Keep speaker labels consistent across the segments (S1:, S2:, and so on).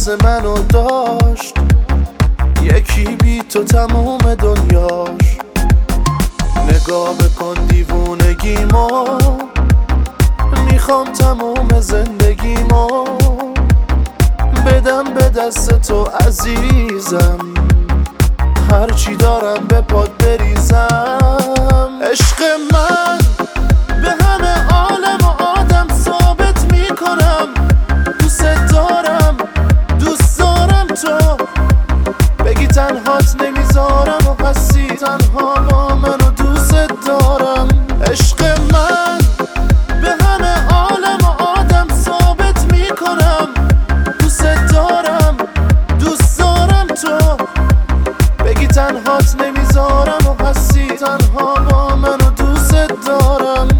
S1: حس منو داشت، یکی بی تو تموم دنیاش. نگاه بکن دیوونگیمو، میخوام تموم زندگیمو بدم به دست تو عزیزم، هرچی دارم به پات بریزم. عشق من به همه عالم و آدم ثابت میکنم، دوست دارم تو، بگی تنهات نمیذارم و هستی تنها با من و دوست دارم. عشق من به همه عالم و آدم ثابت میکنم، دوست دارم تو، بگی تنهات نمیذارم و هستی تنها با من و دوست دارم.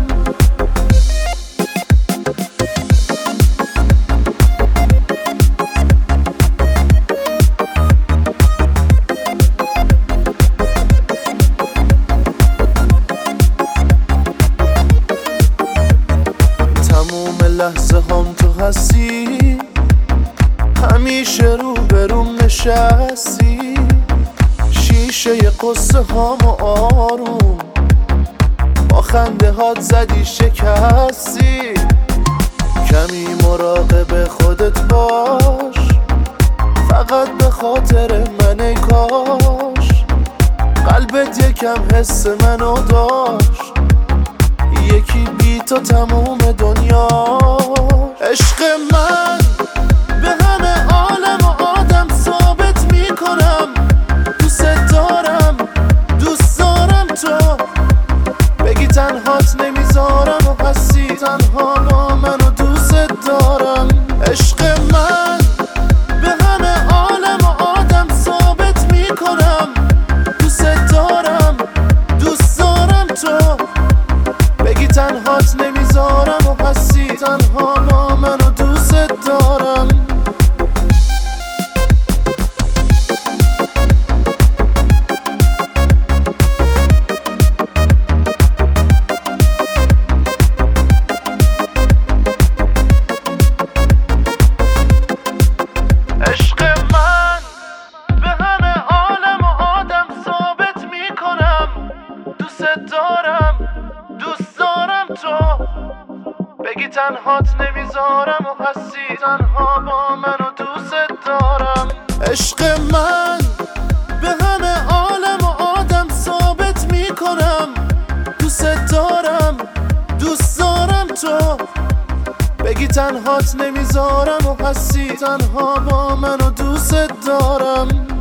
S1: تموم لحظه هم تو هستی، همیشه رو بروم نشستی، شیشه قصه هامو آروم با خنده هات زدی شکستی. کمی مراقب خودت باش، فقط به خاطر من ای کاش قلبت یکم حس منو داشت، یکی بی تو تموم دنیا. عشق من به همه عالم و آدم ثابت میکنم، دوست دارم تو، بگی تنهات نمیذارم و هستی تنها با من و دوست دارم. عشق من به همه عالم و آدم ثابت میکنم، دوست دارم تو، بگی تنهات نمیذارم و هستی تنها با من و دوست دارم. عشق من به همه عالم و آدم ثابت میکنم، دوست دارم تو، بگی تنهات نمیذارم و هستی تنها با من و دوست دارم. عشق من به همه عالم و آدم ثابت میکنم، دوست دارم تو، بگی تنهات نمیذارم و هستی تنها با من و دوست دارم.